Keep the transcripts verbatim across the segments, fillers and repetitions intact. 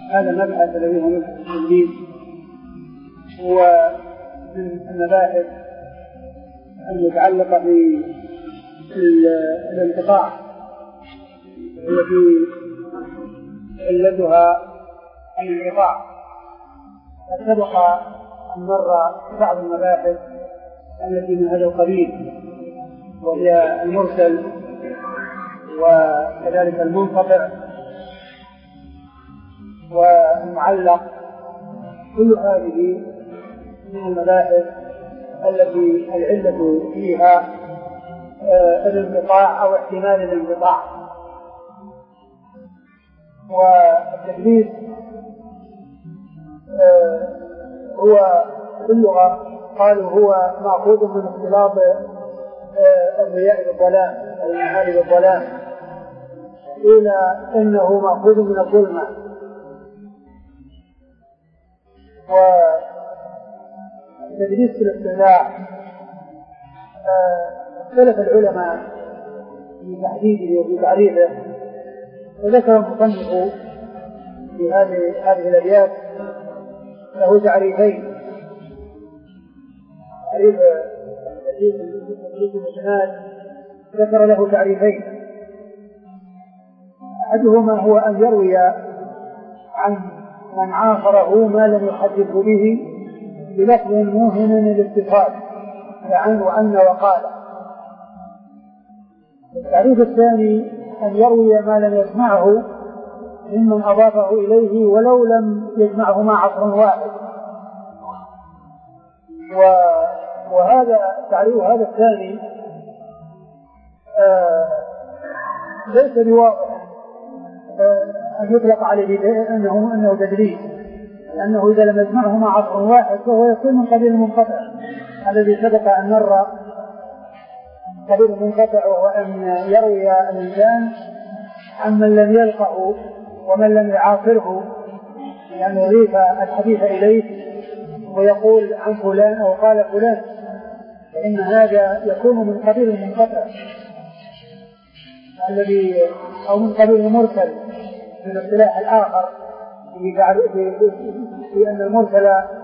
هذا المبحث الذي هو مبحث التدليس هو من المباحث المتعلقة بالانقطاع التي علتها الانقطاع. سبق أن مر بعض المباحث التي من هذا القبيل، وهي المرسل وكذلك المنقطع والمعلق. كل هذه من المباحث التي العلة فيها الانقطاع أو احتمال الانقطاع. والتدليس هو في اللغة قالوا هو مأخوذ من اختلاط الرياء بالظلام أو المحال بالظلام، إلى أنه مأخوذ من الظلمة. والتدليس في الاصطلاح اختلف العلماء في تحديده وفي تعريفه، وذكر المصنف في هذه هذه الأبيات له تعريفين. تعريف تدليس الإسناد ذكر له تعريفين، أحدهما هو أن يروي عن من عاصره ما لم يحدث به بلفظ موهم الاتصال كعن وأن وقال. التعريف الثاني أن يروي ما لم يسمعه ممن أضافه إليه ولو لم يجمعه مع عصر واحد. وهذا تعريف هذا الثاني آه ليس بواضح آه أن يطلق عليه أنه أنه تدليس، لأنه إذا لم يجمعه مع عصر واحد فهو يكون من قبيل المنقطع الذي سبق أن مر. قبيل المنقطع وهو أن يروي الإنسان عن من لم يلقه ومن لم يعاصره، يعني يضيف الحديث إليه ويقول عن فلان أو قال فلان، فإن هذا يكون من قبيل المنقطع الذي أو من قبيل المرسل من الاصطلاح الآخر، في أن المرسل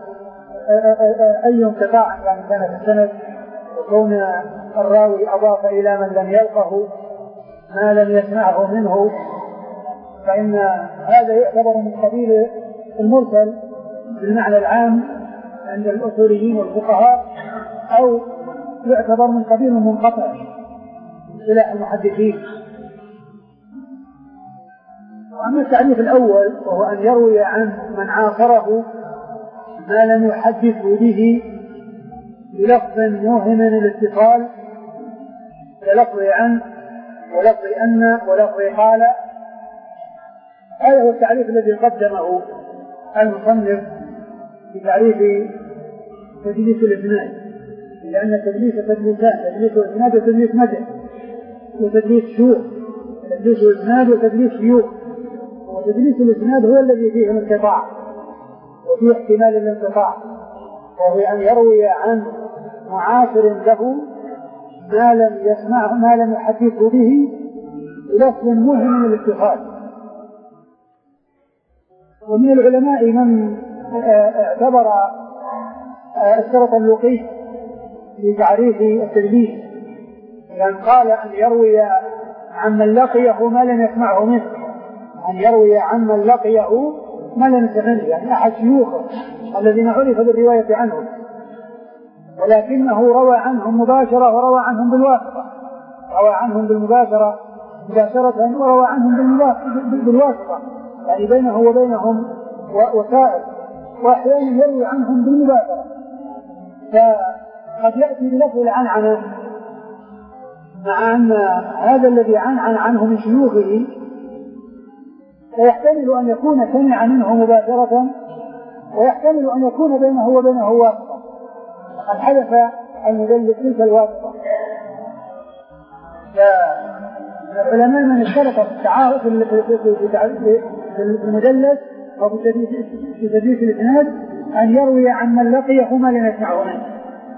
أي انقطاع يعني كان في السند، وكون الراوي أضاف إلى من لم يلقه ما لم يسمعه منه، فإن هذا يعتبر من قبيل المرسل بالمعنى العام عند الأصوليين والفقهاء، أو يعتبر من قبيل المنقطع باصطلاح المحدثين. وأما التعريف الأول وهو أن يروي عن من عاصره ما لم يحدث به بلفظ موهم الاتصال كلفظ عن ولفظ أن ولفظ قال. هذا هو التعريف الذي قدمه المصنف في تعريف تدليس الإسناد، لأن التدليس تدليسان: تدليس الإسناد وتدليس مدح، وتدليس شيوخ. تدليس الإسناد وتدليس شيوخ. وتدليس الإسناد هو الذي فيه الانقطاع وفيه احتمال الانقطاع، وهو أن يروي عن معاصر له ما لم يسمعه ما لم يحدثه به بلفظ موهم الاتصال. ومن العلماء من اعتبر الشرط اللقي في تعريف التدليس، لأن قال أن يروي عن من لقيه ما لم يسمعه منه، أن يروي عن من لقيه ما لم يسمعه، يعني أحد شيوخه الذين عرف بالرواية عنهم، ولكنه روى عنهم مباشرة وروى عنهم بالواسطة، روى عنهم بالمباشرة مباشرة وروى عنهم بالواسطة، يعني بينه وبينهم وسائل، وأحيانا يروي عنهم بالمباشرة. فقد يأتي بلفظ العنعنة مع أن هذا الذي عنعن عنه من شيوخه فيحتمل أن يكون سمع منه مباشرة، ويحتمل أن يكون بينه وبينه واسطة، قد حدث المدلس تلك الواسطة. فالعلماء من اشترط في التعارف في المدلس أو في تدليس الإسناد أن يروي عن من لقيه ما لم يسمعه منه،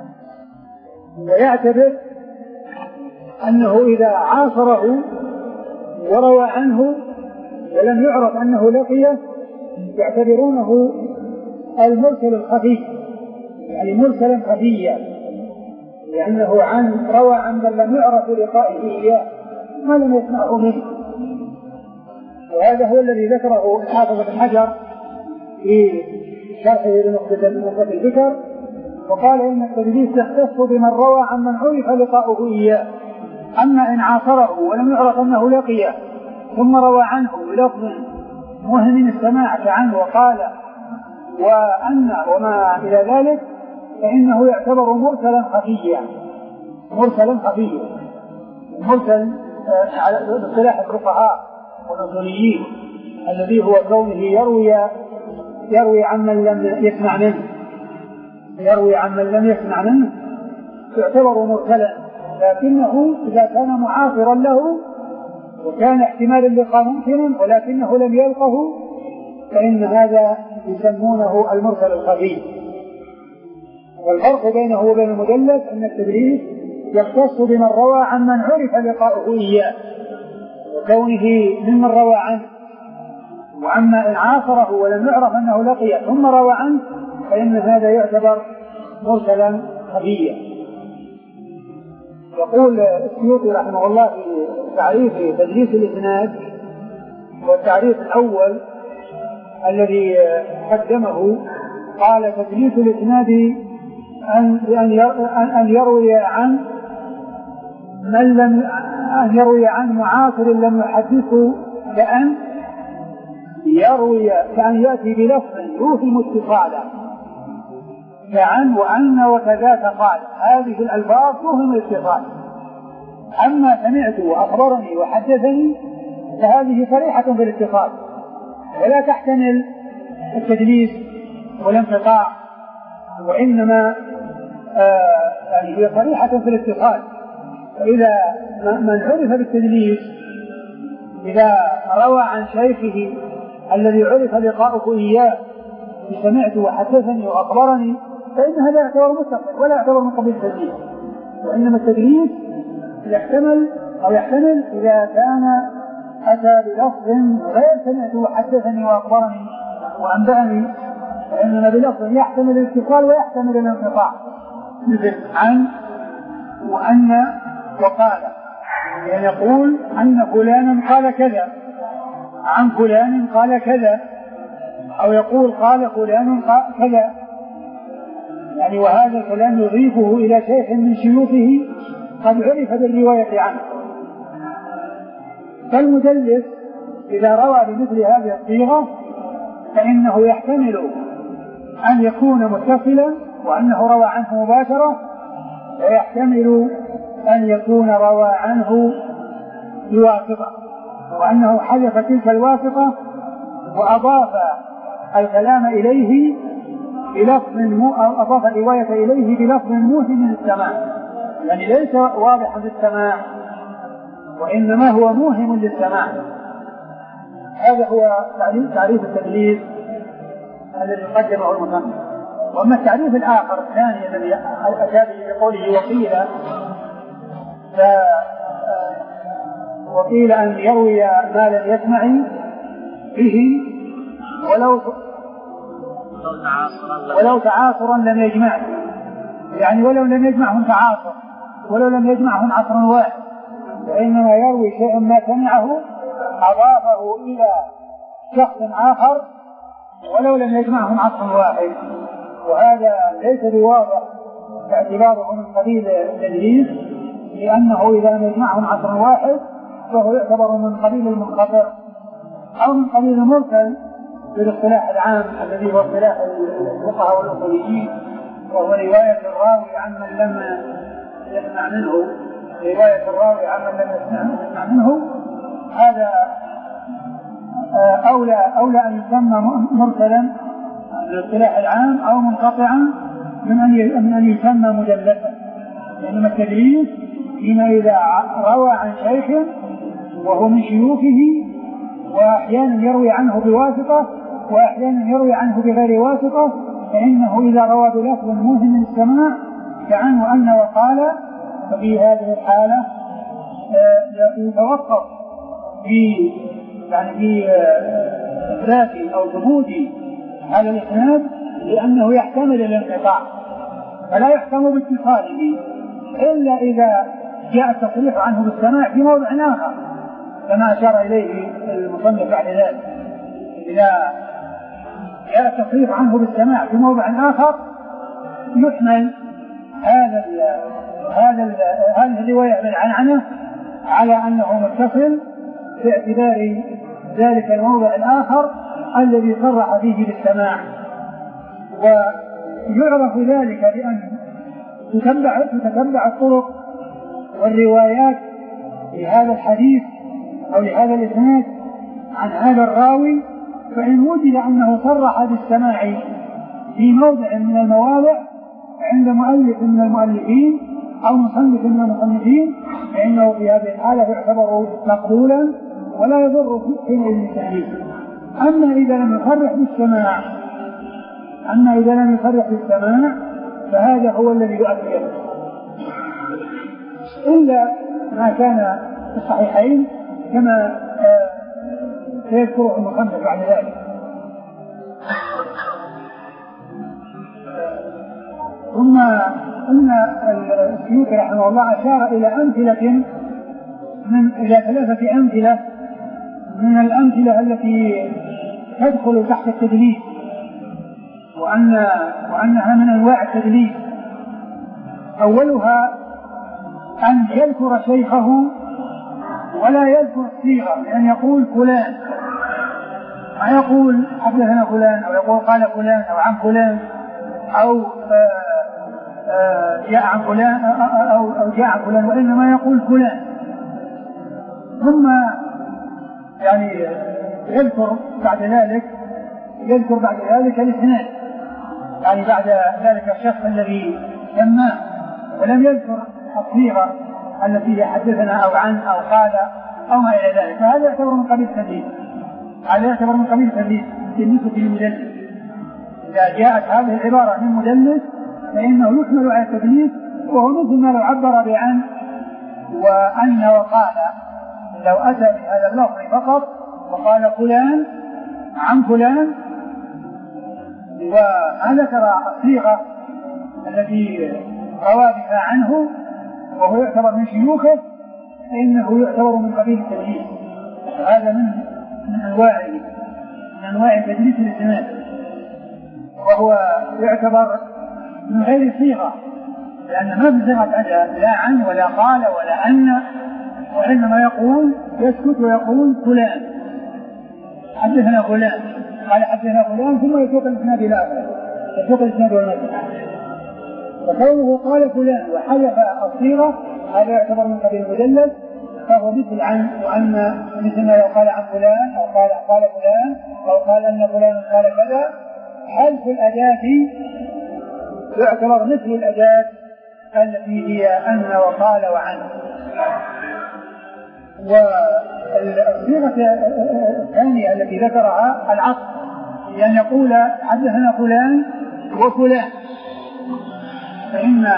ويعتبر أنه إذا عاصره وروى عنه ولم يعرف أنه لقيه يعتبرونه المرسل الخفي، يعني مرسلا خفيا، لأنه عن روى عن من لم يعرف لقائه إياه ما لم يسمعه منه. وهذا هو الذي ذكره الحافظ بن حجر في شرحه لنخبة الفكر، وقال إن التدليس يختص بمن روى عن من عرف لقاؤه إياه. أما إن عاصره ولم يعرف أنه لقيه ثم روى عنه بلفظ موهم السماع كعنه وقال وأن وما إلى ذلك فإنه يعتبر مرسلا خفيا. مرسلا خفيا مرسل على اصطلاح الفقهاء والأصوليين الذي هو كونه يروي يروي عن من لم يسمع منه يروي عن من لم يسمع منه يعتبر مرسلا، لكنه إذا كان معاصرا له وكان احتمال اللقاء ممكنا ولكنه لم يلقه فإن هذا يسمونه المرسل الخفي. والفرق بينه وبين المدلس أن التدليس يختص بمن روى عن من عرف لقاؤه إياه وكونه ممن روى عنه، وأما إن عاصره ولم يعرف أنه لقيه ثم روى عنه فإن هذا يعتبر مرسلا خفيا. يقول السيوطي رحمه الله في تعريف تدليس الإسناد، والتعريف الأول الذي قدمه قال تدليس الإسناد أن يروي عن من لم أن يروي عن معاصر لم يحدثه كأن يروي كأن يأتي بلفظ يوهم اتصالا كعن وأن وكذاك قال، هذه الألفاظ توهم الاتصال. أما سمعت وأخبرني وحدثني فهذه صريحة بالاتصال ولا تحتمل التدليس والانقطاع، وإنما آه يعني هي صريحة في الاتصال. فإذا من عرف بالتدليس إذا روى عن شيخه الذي عرف لقاؤه إياه سمعت وحدثني وأخبرني فإن هذا يعتبر متصل ولا يعتبر من قبيل التدليس، وإنما التدليس يحتمل أو يحتمل إذا كان أتى بلفظ غير سمعت وحدثني وأخبرني وأنبأني، فإنما بلفظ يحتمل الاتصال ويحتمل الانقطاع مثل عن وأن وقال، يعني يقول أن فلانا قال كذا عن فلان قال كذا، أو يقول قال فلان قال كذا، يعني وهذا الكلام يضيفه إلى شيخ من شيوخه قد عرف بالرواية عنه. فالمدلس إذا روى بمثل هذه الصيغة فإنه يحتمل أن يكون متصلا وأنه روى عنه مباشرة، ويحتمل أن يكون روى عنه بواسطة وأنه حذف تلك الواسطة وأضاف الكلام إليه بلفظ أضاف الرواية إليه بلفظ موهم للسماع، يعني ليس واضحا للسماع وإنما هو موهم للسماع. هذا هو تعريف التدليس الذي قدمه المصنف. وأما التعريف الآخر الثاني الذي أتى به بقوله وقيل ف وقيل أن يروي ما لم يسمع به ولو ولو تعاصرا لم يجمعه، يعني ولو لم يجمعهم تعاصر ولو لم يجمعهم عصر واحد، وإنما يروي شيء ما سمعه أضافه إلى شخص آخر ولو لم يجمعهم عصر واحد، وهذا ليس بواضح باعتباره من قبيل التدليس، لأنه إذا لم يجمعهم عصر واحد فهو يعتبر من قبيل المنقطع أو من قبيل المرسل بالاصطلاح العام الذي هو اصطلاح الفقهاء والأصوليين، وهو رواية الراوي عن من لم يسمع منه رواية الراوي عن من لم يسمع منه. هذا أولى أولى أن يسمى مرسلا بالاصطلاح العام أو منقطعا من أن من أن يسمى مدلسا، لأنما التدليس فيما إذا روى عن شيخ وهو من شيوخه وأحيانا يروي عنه بواسطة وأحيانا يروي عنه بغير واسطة، فإنه إذا روى بلفظ موهم للسماع كعن وأن وقال ففي هذه الحالة يتوقف في يعني في إثبات أو ثبوت هذا الإسناد لأنه يحتمل الانقطاع، فلا يحكم باتصاله إلا إذا جاء التصريح عنه بالسماع في موضع آخر كما أشار إليه المصنف بعد ذلك. إذا جاء التصريح عنه بالسماع في موضع آخر يحمل هذا ال هذا ال هذه الرواية بالعنعنة على أنه متصل باعتبار ذلك الموضع الآخر الذي صرح فيه بالسماع. ويعرف ذلك بأن تتبع تتبع الطرق والروايات لهذا الحديث أو لهذا الإسناد عن هذا الراوي، فإن وجد أنه صرح بالسماع في موضع من المواضع عند مؤلف من المؤلفين أو مصنف من المصنفين فإنه في هذه الحالة يعتبر مقبولا ولا يضر حينئذ التحديث. أما إذا لم يصرح بالسماع أما إذا لم يصرح بالسماع فهذا هو الذي يؤثر، إلا ما كان في الصحيحين كما سيذكره المصنف بعد ذلك. ثم أن السيوطي رحمه الله أشار إلى أمثلة من إلى ثلاثة أمثلة من الأمثلة التي تدخل تحت التدليس، وأن وأنها من أنواع التدليس. أولها أن يذكر شيخه ولا يذكر الصيغة، لأن يقول فلان ما يقول حدثنا فلان أو يقول قال فلان أو عن فلان أو جاء عن فلان أو جاء عن فلان، وإنما يقول فلان. ثم يعني يذكر بعد ذلك يذكر بعد ذلك الإسناد، يعني بعد ذلك الشخص الذي سماه ولم يذكر الصيغة التي حدثنا أو عن أو قال أو ما إلى ذلك، فهذا يعتبر من قبيل التدليس. هذا يعتبر من قبيل التدليس بالنسبة للمدلس. إذا جاءت هذه العبارة من مدلس فإنه يحمل على التدليس، وهو مثل ما لو عبر بعن وأن وقال، لو أتى بهذا اللفظ فقط وقال فلان عن فلان وما ذكر الصيغة التي روى بها عنه وهو يعتبر من شيوخه فإنه يعتبر من قبيل التدليس. هذا من من أنواع من أنواع تدليس الإسناد، وهو يعتبر من غير صيغة، لأن ما في صيغة أداء لا عن ولا قال ولا أن، وإنما يقول يسكت ويقول فلان حدثنا فلان قال حدثنا فلان ثم يسوق الإسناد إلى آخره، يسوق الإسناد والمتن. وقوله قال فلان وحذف الصيغة هذا يعتبر من قبيل المدلس، فهو مثل عن وأن، مثل ما يقال عن فلان أو قال قال فلان أو قال أن فلان قال كذا. حذف الأداة يعتبر مثل الأداة التي هي أن وقال وعن. والصيغة الثانية التي ذكرها العطف، لأن يقول حدثنا فلان وفلان، فإن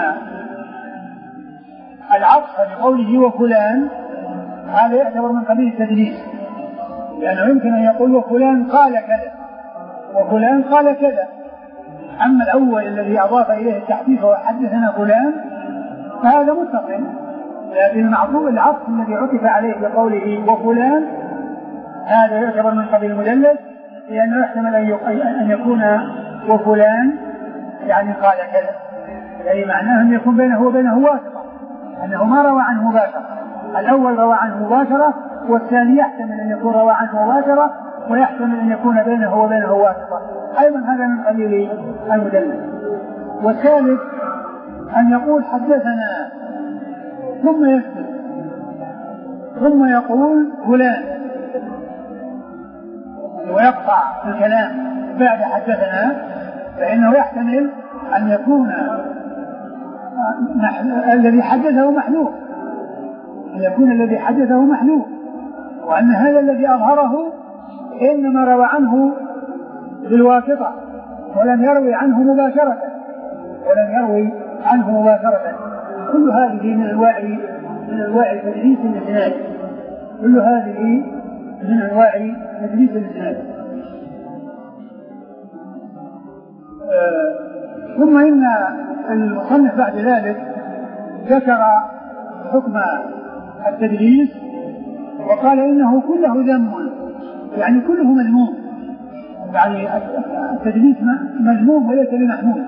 العطف بقوله وفلان هذا يعتبر من قبيل التدليس، لأنه يمكن أن يقول وفلان قال كذا وفلان قال كذا. أما الأول الذي أضاف إليه التحديث وحدثنا فلان فهذا متصل، لكن المعطوف العطف الذي عطف عليه بقوله وفلان هذا يعتبر من قبيل المدلس، لأنه يحتمل أن يكون وفلان يعني قال كذا، يعني معناه أن يكون بينه وبينه واسطة، أنه ما روى عنه مباشرة. الأول روى عنه مباشرة، والثاني يحتمل أن يكون روى عنه مباشرة، ويحتمل أن يكون بينه وبينه واسطة، أيضا هذا من قبيل المدلس. والثالث أن يقول حدثنا ثم يسكت ثم يقول فلان ويقطع الكلام بعد حدثنا، فإنه يحتمل أن يكون الذي حدثه محذوف، أن يكون الذي حدثه محذوف، وأن هذا الذي أظهره إنما روى عنه بالواسطة ولم يروي عنه مباشرة ولم يروي عنه مباشرة. كل هذه من أنواع من أنواع تدليس الإسناد، كل هذه من أنواع تدليس الإسناد. ثم إن المصنف بعد ذلك ذكر حكم التدليس وقال إنه كله ذم، يعني كله مذموم، يعني التدليس مذموم وليس بمحمود.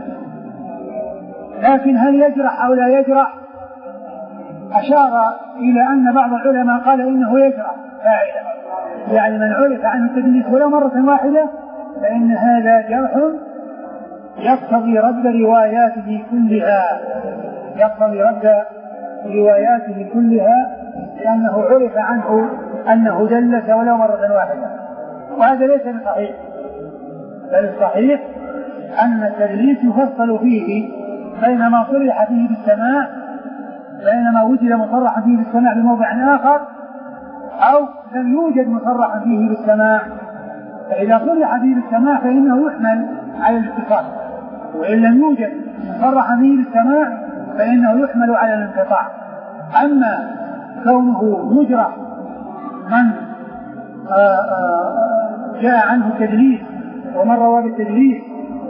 لكن هل يجرح أو لا يجرح؟ أشار إلى أن بعض العلماء قال إنه يجرح فاعله، يعني من عرف عنه التدليس ولو مرة واحدة فإن هذا جرح يقتضي رد رواياته كلها، يقتضي رد رواياته كلها لأنه عرف عنه أنه دلس ولو مرة واحدة، وهذا ليس بصحيح. بل الصحيح أن التدليس يفصل فيه بين ما صرح فيه بالسماع، بين ما وجد مصرحا فيه بالسماع بموضع آخر أو لم يوجد مصرحا فيه بالسماع. فإذا صرح فيه بالسماع فإنه يحمل على الاتصال، وإن لم يوجد مصرحا فيه بالسماع فإنه يحمل على الانقطاع. أما كونه يجرح من آآ آآ جاء عنه تدليس ومن روى بالتدليس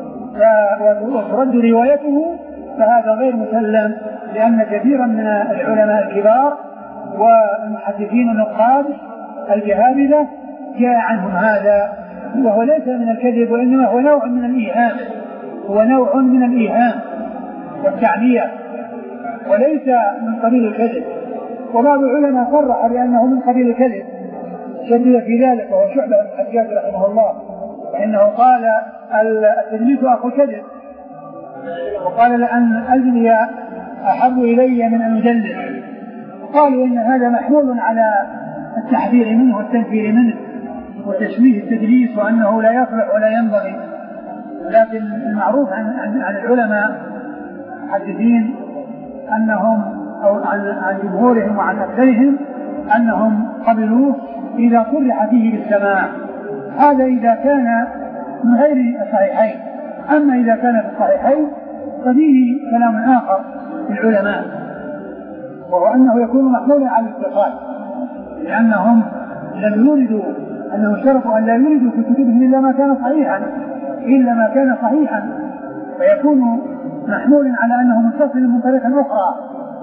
وترد روايته فهذا غير مسلم، لأن كثيرا من العلماء الكبار والمحدثين النقاد الجهابذة جاء عنهم هذا، وهو ليس من الكذب وإنما هو نوع من الإيهام، هو نوع من الإيهام والتعمية وليس من قبيل الكذب. وبعض العلماء صرح بأنه من قبيل الكذب، شدد في ذلك وهو شعبة بن الحجاج رحمه الله، فإنه قال التدليس أخو كذب، وقال لأن أجلي أحب إلي من أن أدلس. قالوا إن هذا محمول على التحذير منه والتنفير منه وتشويه التدليس وأنه لا يصلح ولا ينبغي. لكن المعروف عن, عن, عن العلماء المحدثين أنهم أو عن جمهورهم وعن أكثرهم أنهم قبلوه إذا صرح فيه بالسماع، هذا إذا كان من غير الصحيحين. أما إذا كان في الصحيحين ففيه كلام آخر في العلماء، وهو أنه يكون محمولا على الاتصال، لأنهم لم يردوا أنهم شرطوا أن لا يردوا في كتبهم إلا ما كان صحيحا إلا ما كان صحيحا فيكون محمولا على أنه متصل من طريق أخرى،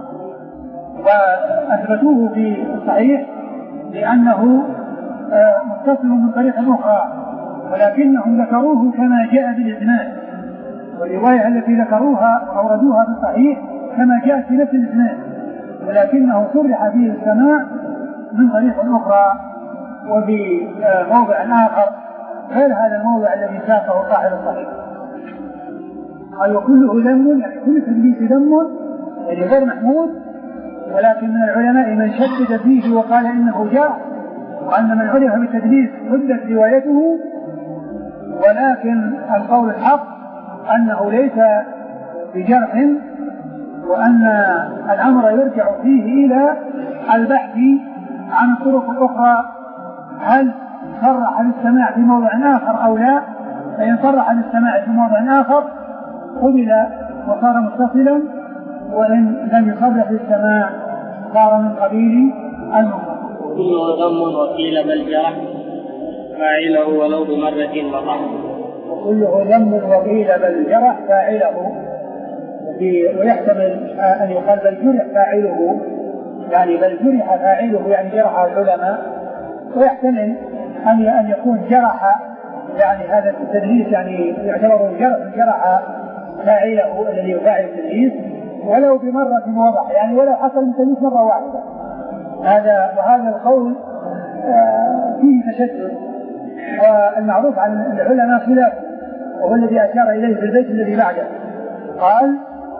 وأثبتوه في الصحيح لأنه متصل من طريق أخرى، ولكنهم ذكروه كما جاء بالإسناد، والرواية التي ذكروها أوردوها في الصحيح كما جاءت في نفس الإسناد، ولكنه صرح فيه السماع من طريق أخرى وفي موضع آخر غير هذا الموضع الذي ساقه صاحب الصحيح. قال وكله ذم، يعني كل تدليس ذم يعني غير محمود، ولكن من العلماء من شدد فيه وقال إنه جاء، وأن من عرف بالتدليس ردت روايته، ولكن القول الحق أنه ليس بجرح، وأن الأمر يرجع فيه إلى البحث عن الطرق الأخرى، هل صرح للسماع في موضع آخر أو لا؟ فإن صرح للسماع في موضع آخر قبل وصار متصلا، وإن لم يصرح للسماع صار من قبيل المنقطع. كله ذم وقيل بل جرح فاعله ولو بمرة وضح. وكله ذم وقيل بل جرح فاعله، ويحتمل أن يقال بل جرح فاعله، يعني بل جرح فاعله يعني جرح العلماء، ويحتمل أن أن يكون جرح يعني هذا التدليس يعني يعتبر جرح جرح فاعله الذي يفاعل التدليس ولو بمرة وضح، يعني ولو حصل التدليس مرة واحدة. هذا وهذا القول فيه تشدد، والمعروف عن العلماء خلافه، وهو الذي أشار إليه في البيت الذي بعده. قال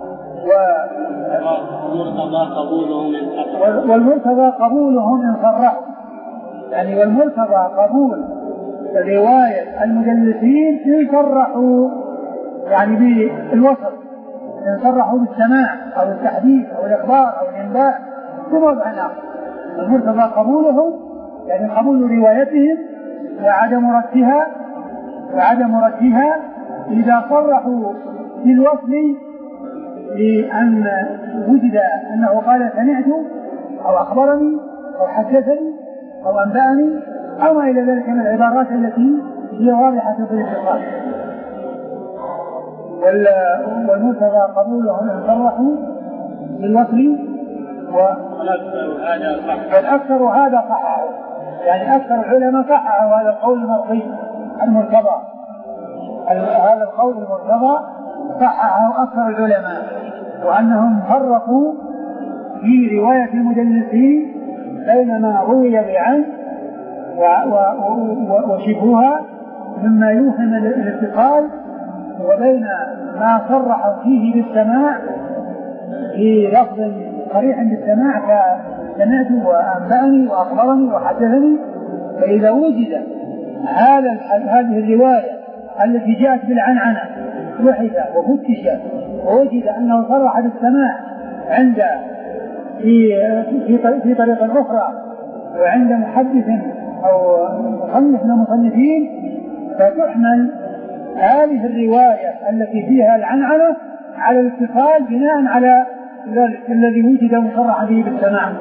والمرتضى قبولهم إن صرحوا، والمرتضى قبولهم إن صرحوا، يعني والمرتضى قبول رواية المدلسين إن صرحوا، يعني بالوصف، إن صرحوا بالسماع أو التحديث أو الإخبار أو الإنباء بموضع آخر. المرتضى قبولهم يعني قبول روايتهم وعدم ردها وعدم ردها إذا صرحوا بالوصف لأن وجد أنه قال سمعت أو أخبرني أو حدثني أو أنبأني أو ما إلى ذلك من العبارات التي هي واضحة في الاتصال. والمرتضى قبولهم إن صرحوا بالوصل والأكثر هذا صححه، يعني أكثر العلماء صححوا هذا القول المرضي المرتضى، هذا القول المرتضى صححه أكثر العلماء، وأنهم فرقوا في رواية المدلسين بين ما روي بعن وشبهها مما يوهم الاتصال، وبين ما صرحوا فيه بالسماع في لفظ صريح بالسماع كسمعت وأنبأني وأخبرني وحدثني. فإذا وجد هذا هذه الرواية التي جاءت بالعنعنة وحد وفتش ووجد أنه صرح بالسماع عند في في في طريقة أخرى وعند محدث أو مصنف من المصنفين، فتحمل هذه الرواية التي فيها العنعنة على الاتصال بناء على الذي وجد مصرح به بالسماع.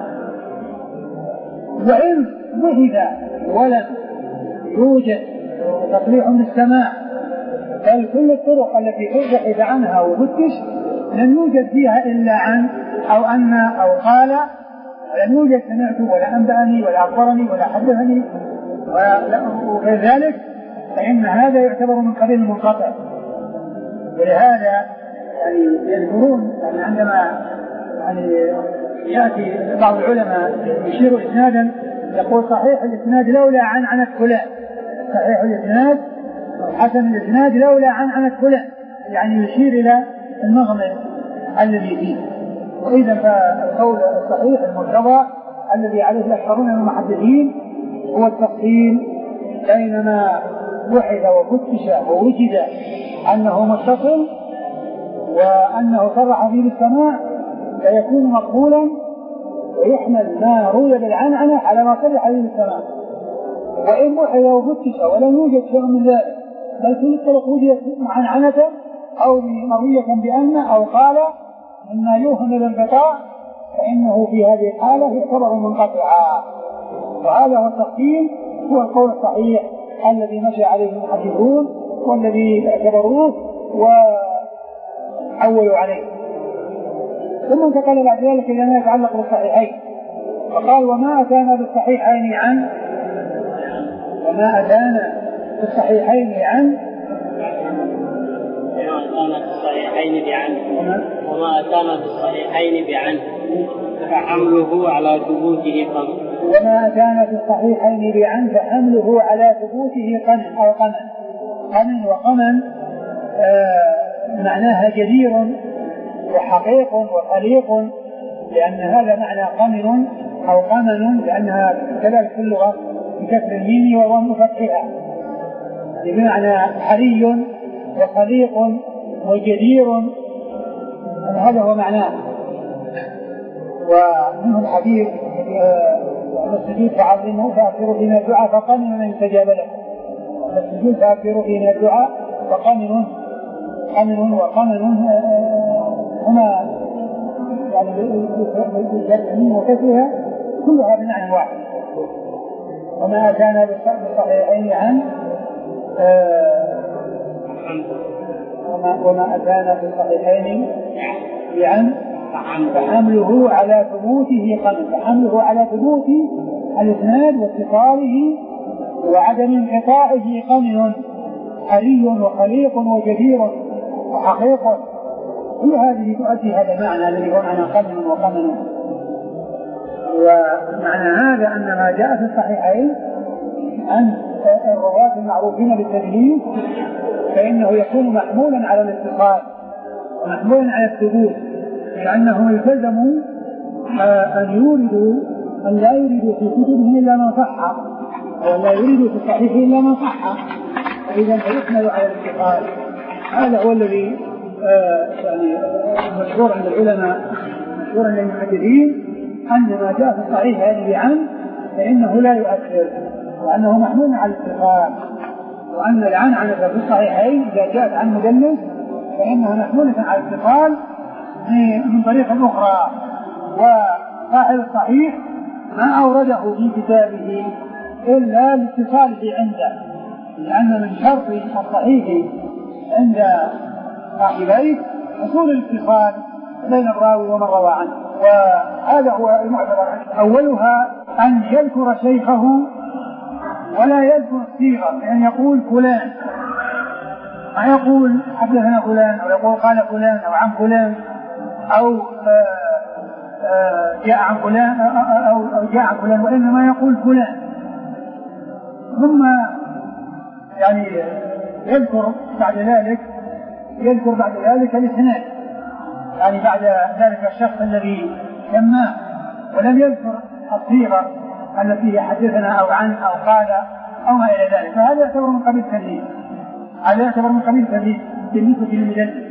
وإن وجد ولم يوجد تصريح بالسماع بل كل الطرق التي بحث عنها وفتش لم يوجد فيها إلا عن أو أن أو قال، لم يوجد سمعت ولا أنبأني ولا أخبرني ولا حدثني وغير ذلك، فإن هذا يعتبر من قبيل المنقطع. ولهذا يعني يذكرون يعني عندما يعني يأتي بعض العلماء يشير إسنادا يقول صحيح الإسناد لولا عن عنة فلان، صحيح الإسناد حسن الإسناد لولا عن عنة فلان، يعني يشير إلى المغمر الذي فيه. وإذا فالقول الصحيح المرتضى الذي عليه الأكثرون من المحدثين هو التفصيل بين ما بحث وفتش ووجد أنه متصل وأنه صرح فيه بالسماع فيكون مقبولا، ويحمل ما روي بالعنعنة على ما صرح فيه بالسماع. وإن بحث وفتش ولم يوجد شيء من ذلك بل كل الطرق وجدت عنعنة أو مروية بأن أو قال مما يوهم الانقطاع، فإنه في هذه الحالة يعتبر منقطعا. وهذا هو التقسيم، هو القول الصحيح الذي مشى عليه المحدثون والذي اعتبروه وحولوا عليه. ثم انتقل بعد ذلك إلى ما يتعلق بالصحيحين، فقال وما أتانا بالصحيحين عن وما أتانا بالصحيحين عن وما أتانا بالصحيحين بعن وما أتانا بالصحيحين بعن فحمله على ثبوته قمن وما أتانا بالصحيحين بعن فحمله على ثبوته قمن أو قمن. قمن وقمن آه معناها جدير وحقيق وخليق، لأن هذا معنى قمن أو قمن، لأنها كذلك في اللغة بكسر الميم وضم فتحها، بمعنى حري وخليق وجدير، هذا هو معناه. ومنه الحديث السجود فعظمه فأكثروا فينا الدعاء فقمن من يستجاب له، السجود فأكثروا فينا الدعاء فقمن قمن وقمن هما يعني بالجمع وكسرها كلها بمعنى واحد. وما أتانا بالصحيحين عن وما, وما أتانا بالصحيحين عن فحمله على ثبوته قمن، فحمله على ثبوت الإسناد واتصاله وعدم انقطاعه قمن حري وخليق وجدير وحقيق، كل هذه تؤدي هذا المعنى الذي هو معنى قمن وقمن. ومعنى هذا أن ما جاء في الصحيحين عن الرواة المعروفين بالتدليس فإنه يكون محمولا على الاتصال ومحمولا على الثبوت، لأنهم التزموا أن يوردوا أن لا يريدوا في كتبهم إلا ما صح ولا يريدوا في الصحيح إلا ما صح، فإذا فيحمل على الاتصال. هذا هو الذي آه يعني مشهور عند العلماء مشهور عند المحدثين أن ما جاء في الصحيح هذه عن فإنه لا يؤثر، وأنه محمول على الاتصال، وأن العنعنة في الصحيحين إذا جاءت عن مدلس فإنها محمولة على الاتصال من طريق أخرى. وصاحب الصحيح ما أورده في كتابه إلا لاتصاله عنده، لأن من شرط الصحيح عند صاحبيه حصول الاتصال بين الراوي ومن روى عنه. وهذا هو المعتبر عنه. أولها أن يذكر شيخه ولا يذكر الصيغة، بأن يقول فلان، ما يقول حدثنا فلان أو يقول قال فلان أو عن فلان أو جاء عن فلان أو جاء عن فلان، وإنما يقول فلان، ثم يعني يذكر بعد ذلك يذكر بعد ذلك الإسناد، يعني بعد ذلك الشخص الذي سماه، ولم يذكر الصيغة التي حدثنا أو عن أو قال أو ما إلى ذلك. فهذا يعتبر من قبيل التدليس، هذا يعتبر من قبيل التدليس بالنسبة للمدلس.